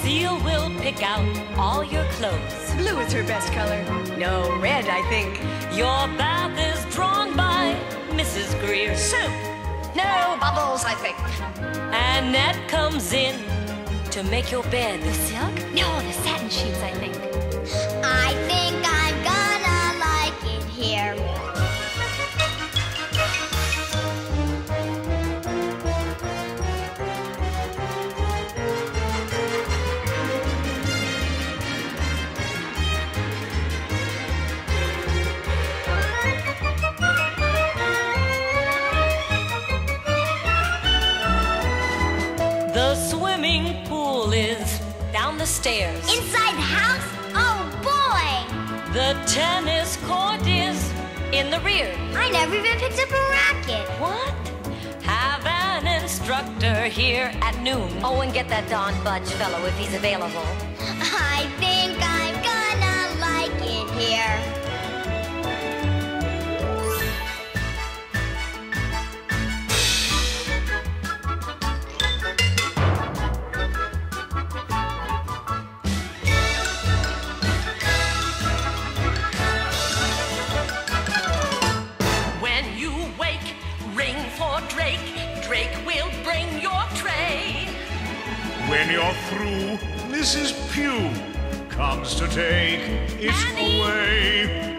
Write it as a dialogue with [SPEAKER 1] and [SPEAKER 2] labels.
[SPEAKER 1] Lucille will pick out all your clothes.
[SPEAKER 2] Blue is her best color. No, red, I think.
[SPEAKER 1] Your bath is drawn by Mrs. Greer.
[SPEAKER 2] Soup. No, bubbles, I think.
[SPEAKER 1] Annette comes in to make your bed.
[SPEAKER 3] The silk? No, the satin sheets, I think.
[SPEAKER 4] I think I'm gonna like it here.
[SPEAKER 1] The swimming pool is down the stairs.
[SPEAKER 4] Inside the house? Oh boy!
[SPEAKER 1] The tennis court is in the rear.
[SPEAKER 4] I never even picked up a racket.
[SPEAKER 1] What? Have an instructor here at noon.
[SPEAKER 3] Oh, and get that Don Budge fellow if he's available.
[SPEAKER 4] I think I'm gonna like it here.
[SPEAKER 1] When you wake, ring for Drake. Drake will bring your tray.
[SPEAKER 5] When you're through, Mrs. Pugh comes to take it
[SPEAKER 1] Annie!
[SPEAKER 5] away.